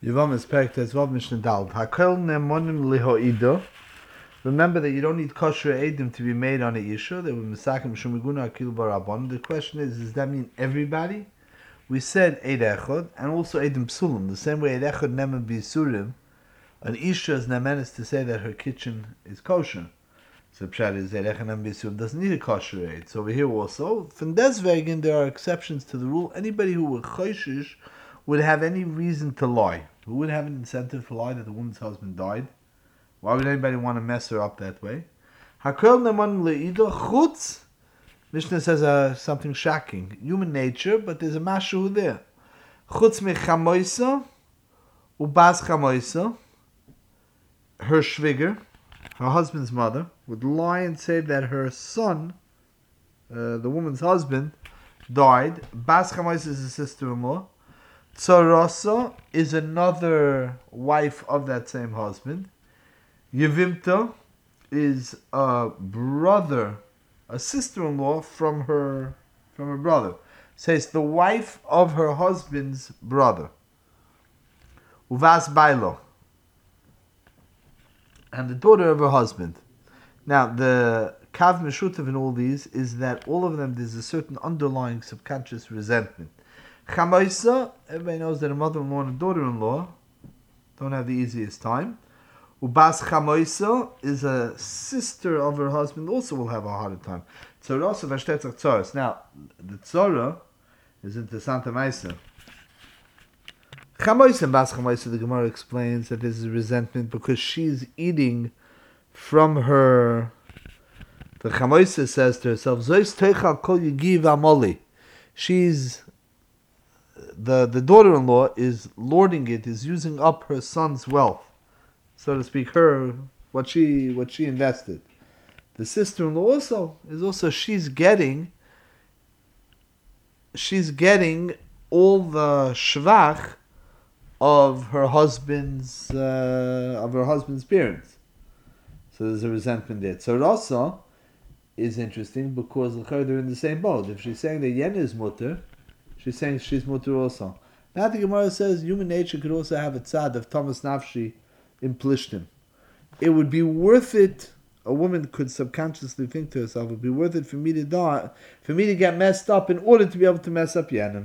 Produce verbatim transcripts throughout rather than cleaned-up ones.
Yivam is Perek Tezvav Mishnah Daled. Hakel nemonim lihoido. Remember that you don't need kosher edim to be made on a isha. They were misakim shumiguna akil barabon. The question is, does that mean everybody? We said eid echod and also edim psulim. The same way eid echod nemen bisurim. An isha is nemenis to say that her kitchen is kosher. So pshat is eid echod nemen bisurim doesn't need a kosher eid. So over here also, from deswegen there are exceptions to the rule. Anybody who would choshish would have any reason to lie. Who would have an incentive to lie that the woman's husband died? Why would anybody want to mess her up that way? Hakel neman le'ido chutz. Mishnah says uh, something shocking. Human nature, but there's a mashu there. Chutz mechamoisa, ubas chamoisa. Her shviger, her husband's mother, would lie and say that her son, uh, the woman's husband, died. Bas chamoisa is a sister-in-law. Tzarasa is another wife of that same husband. Yevimta is a brother, a sister-in-law from her from her brother. So it's the wife of her husband's brother. Uvas bailo, and the daughter of her husband. Now the kav meshutav in all these is that all of them there's a certain underlying subconscious resentment. Chamoisa, everybody knows that a mother-in-law and a daughter-in-law don't have the easiest time. Ubas Chamoisa is a sister of her husband, also will have a harder time. Tzarasa v'ashtetach tzaras. Now, the tzara is into Santa Maisa. Chamoisa and Bas Chamoisa, the Gemara explains that this is resentment because she's eating from her. The Chamoisa says to herself, Zois teichal kol yigiv amoli. She's The, the daughter-in-law is lording it, is using up her son's wealth, so to speak, her what she what she invested. The sister-in-law also is also she's getting she's getting all the shvach of her husband's uh, of her husband's parents. So there's a resentment there. So also is interesting because they're in the same boat. If she's saying that Yen is mutter, she's saying she's mutter also. Now the Gemara says human nature could also have a tzad of Thomas Nafshi in Plishtim. It would be worth it, a woman could subconsciously think to herself, it would be worth it for me to die, for me to get messed up in order to be able to mess up Yanim.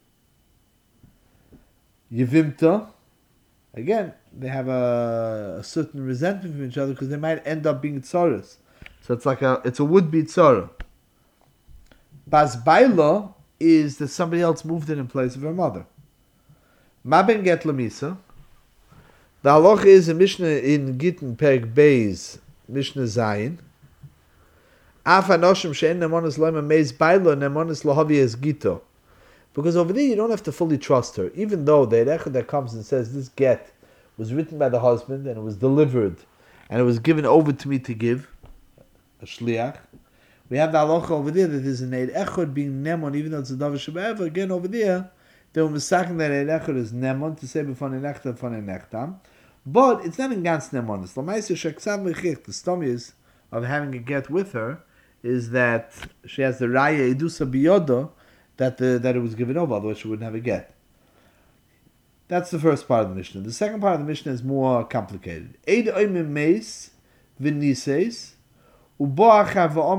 Yevimta, again, they have a, a certain resentment from each other because they might end up being tzaras. So it's like a, it's a would-be tzara. Bas Baila is that somebody else moved in in place of her mother. Ma ben get lamisa. The halach is a Mishnah in Gittin Perek Beis, Mishnah Zayin. Af anoshim she'en nemonis loima meiz bailo nemonis lohavi es gito. Because over there you don't have to fully trust her, even though the erechad that comes and says this get was written by the husband and it was delivered and it was given over to me to give, a shliach. We have the halacha over there that there's an eid echad being nemon, even though it's a davar shebe'ever. Again over there, they were misaking that eid echad is nemon to say b'fan enechtam b'fan enechtam, but it's not in gans nemon. It's l'maisa sheksav mechich. The stomach of having a get with her is that she has the raya edusa biyodo that the that it was given over, otherwise she wouldn't have a get. That's the first part of the Mishnah. The second part of the Mishnah is more complicated. Eid oimim meis v'niseis. Here you have a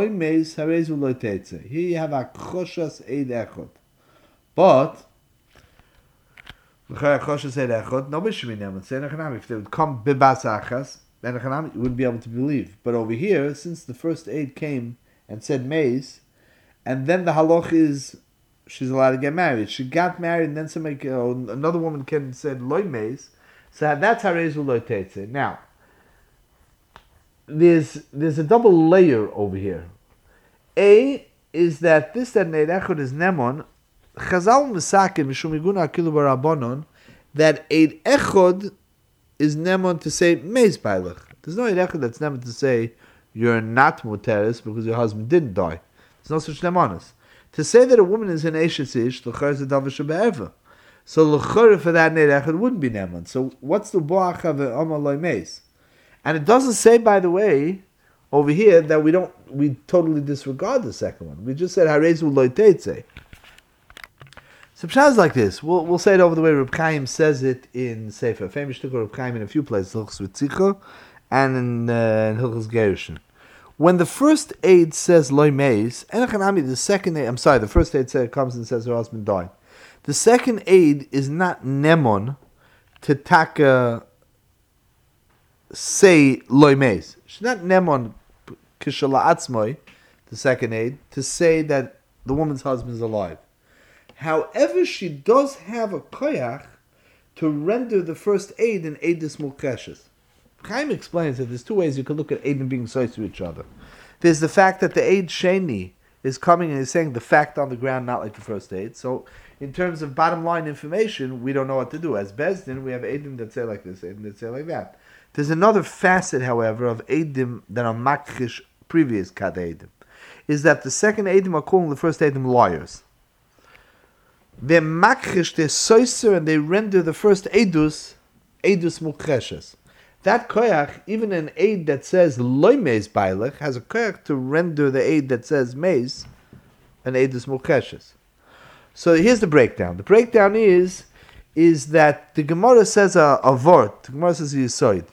choshas eid echad. But nobody should be neman. If they would come bibas achas, you wouldn't be able to believe. But over here, since the first aid came and said meis, and then the halach is she's allowed to get married. She got married, and then somebody, uh, another woman came and said loy meis. So that's harezu loy teitze. Now, There's there's a double layer over here. A is that this that Eid Echad is Nemon, Chazal Misakin Mishum Iguna Akilu Barabonon, that Eid Echad is Nemon to say Meis Bailach. There's no Eid Echad that's Nemon to say you're not Muteris because your husband didn't die. There's no such Nemonis. To say that a woman is an Eshes Ish, L'char is a Davar Shebe'eva. So L'char for that Eid Echad wouldn't be Nemon. So what's the Bo'acha ve'Omer Loi Meis? And it doesn't say, by the way, over here that we don't we totally disregard the second one. We just said Harezu Loy Teitze. So Pshat is like this. We'll we'll say it over the way Reb Chaim says it in Sefer. Famous to Reb Chaim in a few places, Hilchos Ritzicha, and in, uh, in Hilchos Gerushin. When the first aid says loy meis, enachanami, the second aid, I'm sorry, the first aid says, comes and says her husband died. The second aid is not nemon to taka say loy meis. She's not nemon kishala atzmoi, the second aid, to say that the woman's husband is alive. However, she does have a koyach to render the first aid in Eidus Mulkeshes. Chaim explains that there's two ways you can look at Eidim being close to each other. There's the fact that the Eid Sheni is coming and is saying the fact on the ground, not like the first aid. So, in terms of bottom line information, we don't know what to do. As Bezdin, we have Eidim that say like this, Eidim that say like that. There's another facet, however, of Eidim that are makrish previous Kad Eidim, is that the second Eidim are calling the first Eidim liars. They're makrish, they're soiser, and they render the first Eidus, Eidus Mukreshes. That koyach, even an aid that says loy meis bailech, has a koyach to render the aid that says meis an Eidus Mukreshes. So here's the breakdown. The breakdown is is that the Gemara says a, a word. The Gemara says a yisoid.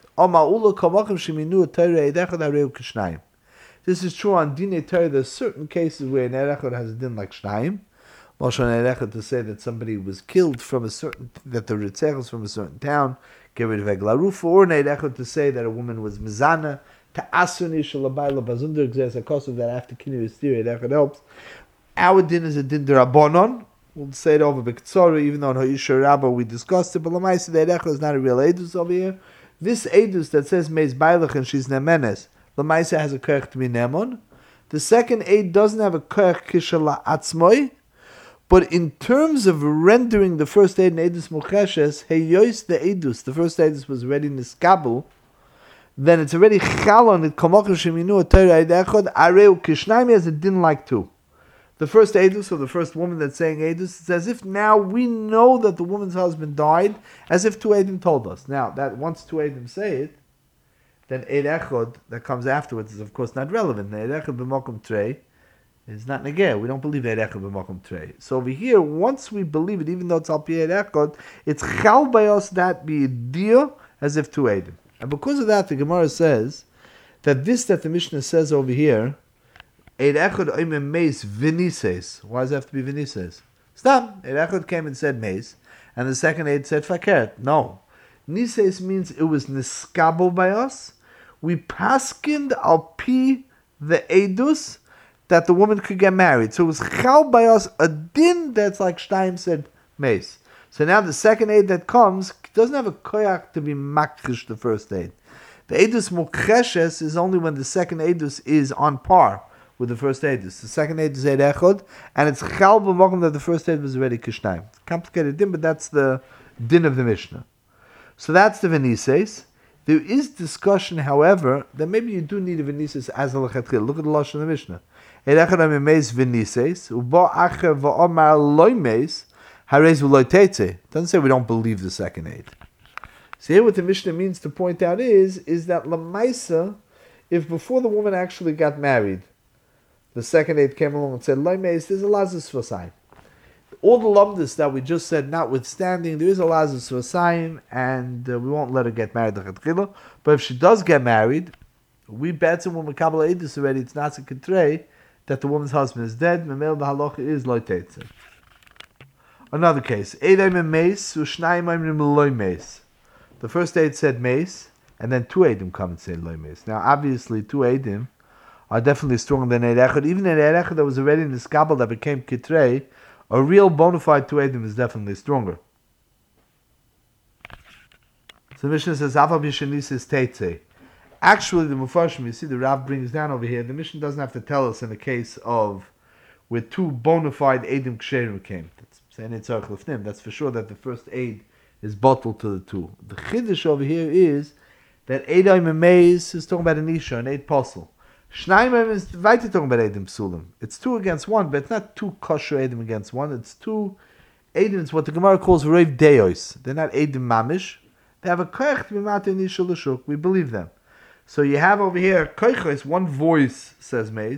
This is true on Dinei Torah. There's certain cases where an erechot has a din like shnayim. Moshe erechot to say that somebody was killed from a certain, that the ritzech was from a certain town, get rid of eglarufa, or an erechot to say that a woman was mizana, to asuni shalabayla bazunder exes a cost of that after kinu is theory, erechot helps. Our din is a din derabonon. We'll say it over b'ktsora, even though in Ha'isha Rabbah we discussed it, but l'maisa the erechot is not a real edus over here. This edus that says meis bailach and she's nemenes, l'maisa has a kerch to be nemon. The second aid doesn't have a kerch kishala atzmoi, but in terms of rendering the first aid in edus mucheshes, heyois the edus, the first edus was already niskabel, then it's already chalon it komachim sheminu a Torah edechod areu kishnayim has a din like two. The first edus, or the first woman that's saying edus, it's as if now we know that the woman's husband died, as if two edim told us. Now, that once two edim say it, then ed echod that comes afterwards is of course not relevant. Ed echod b'mokum trei is not negeh. We don't believe ed echod b'mokum trei. So over here, once we believe it, even though it's al pi ed echod, it's chal by us that be a deal as if two edim. And because of that, the Gemara says that this that the Mishnah says over here, Eid Echad oimem meis v'nises. Why does it have to be v'nises? Stop. Eid Echad came and said meis, and the second Eid said fakert. No. Nises means it was niskabo by us. We paskind al pi the edus that the woman could get married. So it was chal by us a din that's like Shtaim said meis. So now the second Eid that comes doesn't have a koyak to be makrish the first Eid. The edus mukreshes is only when the second edus is on par with the first edus. The second edus is Eid Echod, and it's chal b'mokum that the first edus was already kishnayim. Complicated din, but that's the din of the Mishnah. So that's the v'nises. There is discussion, however, that maybe you do need a v'nises as a lechatchil. Look at the lashon of the Mishnah. Eid Echod amemeis v'nises, ubo acher v'omar loy meis, harez v'loy teitze. Doesn't say we don't believe the second Eid. So here what the Mishnah means to point out is, is that lamaisa, if before the woman actually got married, the second Eid came along and said, loy meis, there's a lazus v'sayim. All the lumdus that we just said, notwithstanding, there is a lazus v'sayim, and uh, we won't let her get married. But if she does get married, we bet when we kabbalah edus already, it's not a ketrei, that the woman's husband is dead. Memel b'halacha is loy teitze. Another case. Eid oimem meis, u'shnayim oimem loy meis. The first Eid said meis, and then two Eidim come and say loy meis. Now, obviously, two Eidim are definitely stronger than Eid Echad. Even in Eid Echad that was already in the skabel that became kitrei, a real bona fide two Eidim is definitely stronger. So the Mishnah says, Ava b'shenis is teitze. Actually, the Mufarshim, you see, the Rav brings down over here, the Mishnah doesn't have to tell us in the case of where two bona fide Eidim ksherim came. That's saying it's Tzarech Lefnim. That's for sure that the first Eid is bottled to the two. The Chiddush over here is that Eid oimem meis is talking about an Isha, an Eid Posel. Shnayim is weiter talking about Eidim Psulim. It's two against one, but it's not two kosher Eidim against one. It's two Eidim. It's what the Gemara calls Reiv Deos. They're not Eidim Mamish. They have a koich to be mata in Isha L'shuk. We believe them. So you have over here koiches, one voice says meis,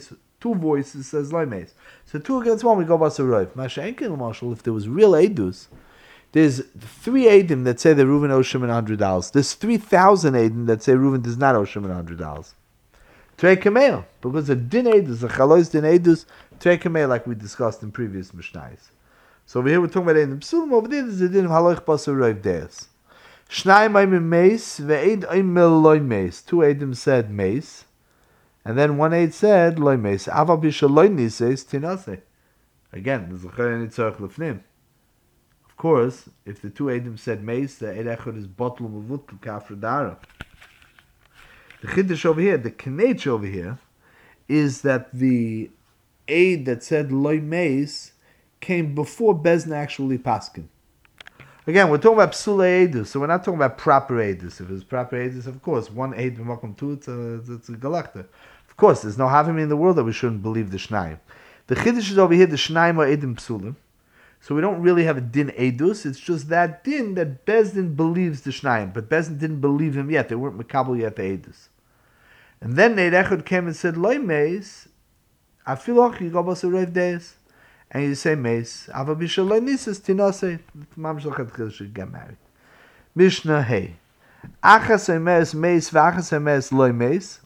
two voices says Loimes. So two against one, we go Basaroiv. Mashenkin Marshall, if there was real Eidus, there's three Eidim that say that Reuven owes Shimon one hundred dollars. There's three thousand Eidim that say Reuven does not owe Shimon one hundred dollars. Trei Kameel, because the Din Eidus, the Chalois Din Eidus, Trei Kameel, like we discussed in previous Mishnayos. So over here we're talking about Eidim Psulim, over there there's a Din of Haloich Basaroiv Deis. Shnai Maimim Meis, Ve'ed Oimel Loi Meis. Two Eidim said Meis, and then one Eid said Loi Meis. Aval Bisha Loi Nises Tinase. Again, there's a Chayin Yitzhak Lefnim. Of course, if the two Eidim said Meis, the Eid Echad is Botlu Mavutl Kafra Dara. The Chiddush over here, the Knech over here, is that the Eid that said Loi Meis came before Bezna actually paskin. Again, we're talking about Psula Eidus, so we're not talking about proper Eidus. If it was proper Eidus, of course, one Eid b'makom two, it's a, it's a galakta. Of course, there's no havim in the world that we shouldn't believe the Shnayim. The Chiddush is over here, the Shnayim are Eidim Psulim. So we don't really have a Din Eidus, it's just that Din that Bezdin believes the Shnayim, but Bezdin didn't believe him yet, they weren't Makabel yet the Eidus. And then Neid Echad came and said, Loi Meis, Afiloch Yigobas Urev Deis. And you say Meis, Ava Bishalai Nisis Tinase, Mamshalchat Chil get married. Mishnah Hey. Achas Emes Meis Vachas Emes Loi Meis.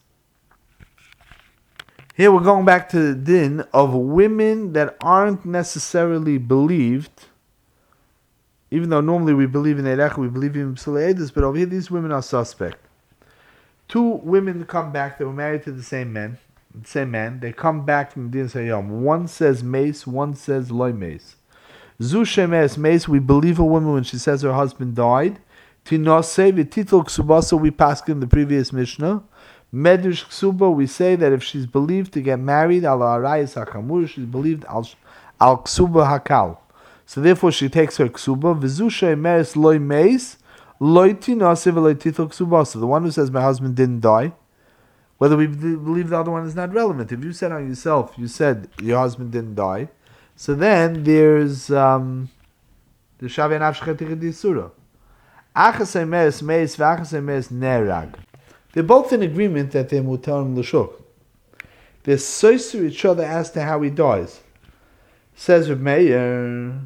Here we're going back to the din of women that aren't necessarily believed, even though normally we believe in Eirech, we believe in Psula Eidus, but over here these women are suspect. Two women come back, they were married to the same man. The same man, they come back from Din Sayyam. One says Meis, one says Loi Meis. Zu Shemes Meis, we believe a woman when she says her husband died. Tinose v'titol ksubasa, we passed in the previous Mishnah. Medrash ksuba, we say that if she's believed to get married, al arayis hakamur, she's believed al al ksuba hakal. So therefore she takes her ksuba. V'zu shemes Loi Meis, Loi tinose v'loi titol ksubasa. The one who says my husband didn't die, whether we believe the other one is not relevant. If you said on yourself, you said your husband didn't die, so then there's um, the Shavei Nafshcha Tichid Yisura. Achas Emes Meis v'Achas Emes Nerag. They're both in agreement that they're Mutarim L'Shuk. They're soiser each other as to how he dies. Says Reb Meir,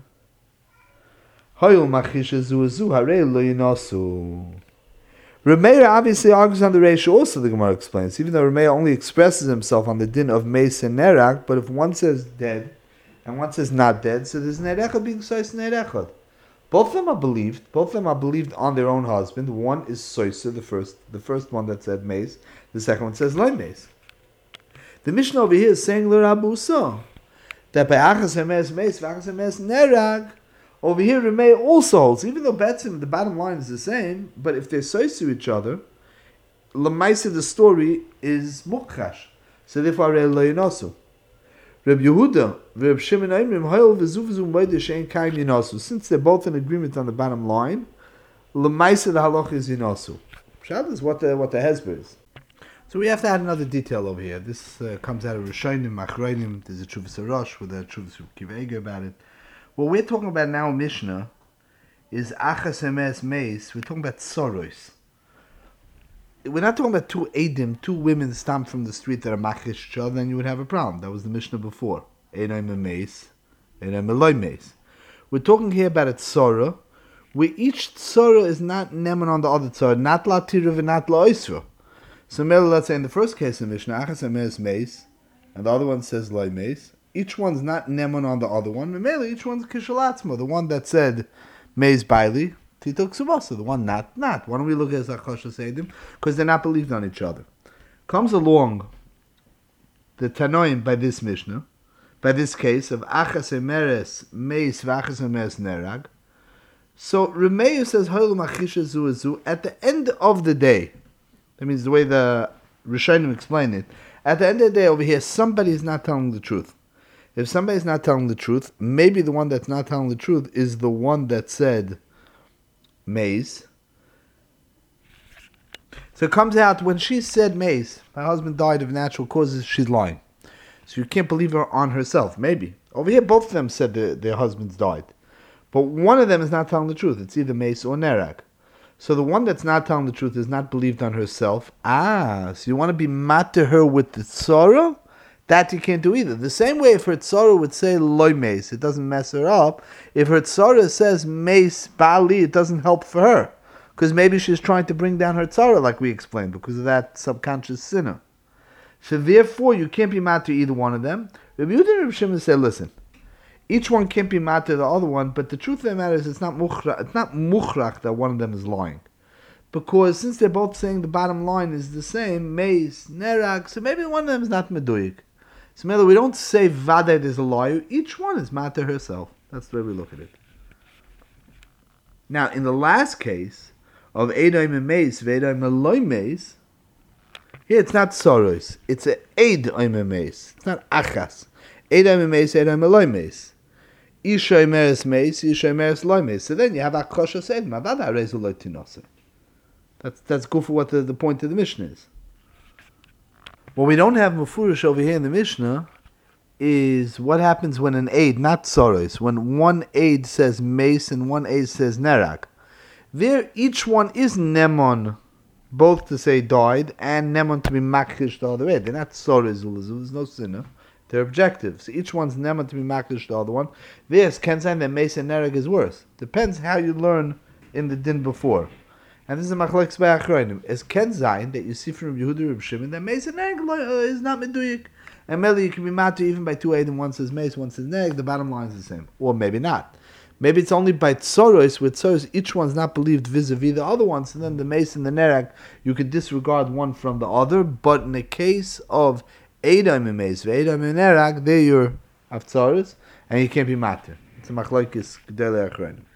Hoyul Machisha Zu Zu Harei Lo Yinasu. Rameir obviously argues on the ratio also, the Gemara explains, even though Rameir only expresses himself on the din of Meis and Nerak, but if one says dead and one says not dead, so there's Nerechad being Sois Nerechad. Both of them are believed, both of them are believed on their own husband. One is Soisa, the first the first one that said Meis, the second one says Loi Meis. The Mishnah over here is saying L'Rabusa, that by Achas Hemes Meis, V'Achas Hemes Nerag, over here, Rameh also holds, even though Betzim, the bottom line is the same, but if they're sois to each other, Lamaisa, the story is Mukhash. So therefore, Rei Lo Yinasu. Reb Yehuda, Reb Shimon Aimrim, Hoyel v'zu v'zu moide she'en kaim Yinasu. Since they're both in agreement on the bottom line, Lamaisa, the halach is Yinasu. Pshat is what the, what the Hezbollah is. So we have to add another detail over here. This uh, comes out of Rishonim, Machronim, there's a Chuvas Arosh with a Chuvas Kivega about it. What we're talking about now, Mishnah, is Achas Emes Meis. We're talking about Soros. We're not talking about two Eidim, two women stamped from the street that are machish each other, then you would have a problem. That was the Mishnah before. Einaim Meis, Einaim Loi Meis. We're talking here about a Tzora, where each Tzora is not Neman on the other Tzora, not La Tirav and not La Oisra. So maybe let's say in the first case of Mishnah, Achas Emes Meis, and the other one says Loi Meis. Each one's not Neman on the other one. Mainly, each one's Kishalatzma. The one that said Meis Bailey, Tito Ksubasa. The one not, not. Why don't we look at Zakosha Seidim? Because they're not believed on each other. Comes along the Tanoim by this Mishnah, by this case of Achas Emeres Meis Vachas Emeres Nerag. So Remeir says, Hoylu Machisha Zuazu, at the end of the day, that means the way the Rishonim explain it, at the end of the day over here, somebody is not telling the truth. If somebody's not telling the truth, maybe the one that's not telling the truth is the one that said Meis. So it comes out when she said Meis, my husband died of natural causes, she's lying. So you can't believe her on herself, maybe. Over here, both of them said their, their husbands died. But one of them is not telling the truth. It's either Meis or Nerag. So the one that's not telling the truth is not believed on herself. Ah, so you want to be mat to her with the tzara? that you can't do either. The same way if her tzara would say loy mace, it doesn't mess her up. If her tzara says mace bali, it doesn't help for her. Because maybe she's trying to bring down her tzara, like we explained, because of that subconscious sinner. So therefore, you can't be mad to either one of them. Rabbi Yehuda and Rabbi Shimon say, listen, each one can't be mad to the other one, but the truth of the matter is it's not mukhrach, it's not mukhrach that one of them is lying. Because since they're both saying the bottom line is the same, mace, nerag, so maybe one of them is not meduyik. So maybe we don't say vaded is a liar, each one is mad to herself. That's the way we look at it. Now, in the last case of Eidayim and Mace, Veidayim and Loy Mace, here it's not Soros, it's a Eidayim and Mace. It's not Achas. Eidayim and Mace, Eidayim and Loy Mace. Isha Imeres Mace, Isha Imeres Loy Mace. So then you have Akosha said, Mavada Rezu Loy Tinose. That's that's good for what the, the point of the Mishnah is. What we don't have Mufurish over here in the Mishnah is what happens when an aid, not Soros, when one aid says Mace and one aid says Nerag. There, each one is Nemon, both to say died, and Nemon to be Makish the other way. They're not Soros, there's no sinner. They're objectives. So each one's Nemon to be Makish the other one. This can say that Mace and Nerag is worse. Depends how you learn in the din before. And this is a machlokes by achronim. As Ken Zayin, that you see from Yehuda Reb Shimon, that Mace and Nerag is not meduyik. And maybe you can be mad to even by two aid, and one says Mace, one says Nerag, the bottom line is the same. Or maybe not. Maybe it's only by Tsoros, with Tsoros, each one's not believed vis-a-vis the other one, so then the Mace and the Nerag, you could disregard one from the other, but in the case of Eidayim and Mace, Eidayim and Nerag, there you're of Tsoros, and you can't be matter. It's a machlokes gedolei achronim.